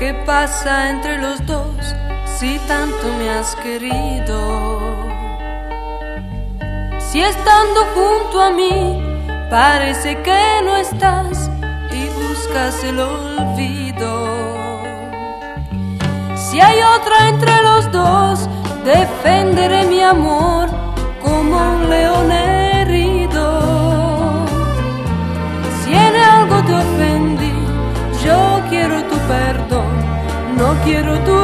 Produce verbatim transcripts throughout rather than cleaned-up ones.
¿Qué pasa entre los dos si tanto me has querido? Si estando junto a mí parece que no estás y buscas el olvido. Si hay otra entre los dos, defenderé mi amor como un león herido. Si en algo te ofendí, yo quiero tu perdón, no quiero tu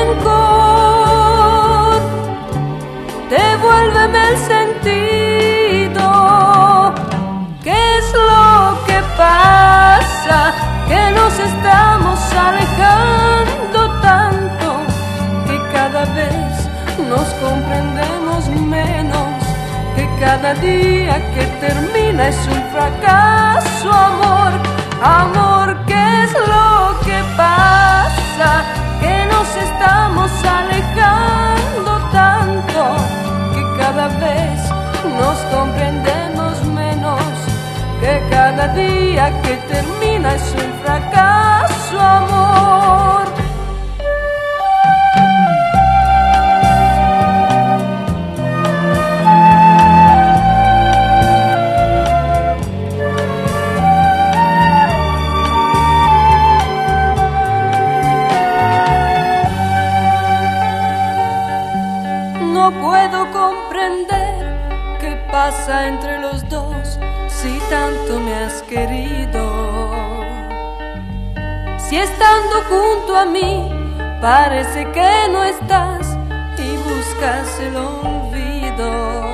rencor. Devuélveme el sentido. ¿Qué es lo que pasa? Que nos estamos alejando tanto que cada vez nos comprendemos menos, que cada día que termina es un fracaso. Amor, amor, ¿qué es lo que pasa? Que nos estamos alejando tanto que cada vez nos comprendemos menos, que cada día que termina es un fracaso. Amor, no puedo comprender qué pasa entre los dos si tanto me has querido. Si estando junto a mí parece que no estás y buscas el olvido.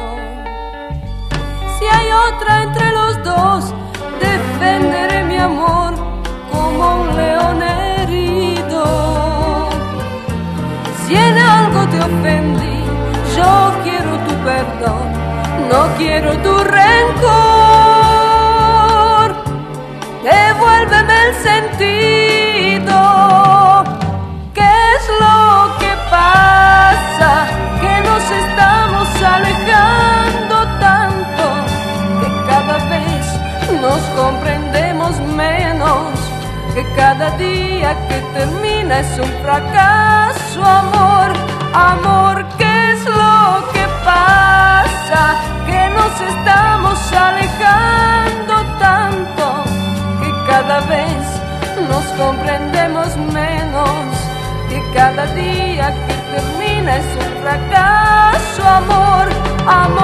Si hay otra entre los dos, defenderé mi amor como un león herido. Si en algo te ofendí, yo quiero tu perdón, no quiero tu rencor. Devuélveme el sentido. ¿Qué es lo que pasa? Que nos estamos alejando tanto que cada vez nos comprendemos menos, que cada día que termina es un fracaso. Amor, amor, ¿qué es lo que pasa? Que nos estamos alejando tanto que cada vez nos comprendemos menos, que cada día que termina es un fracaso. Amor, amor.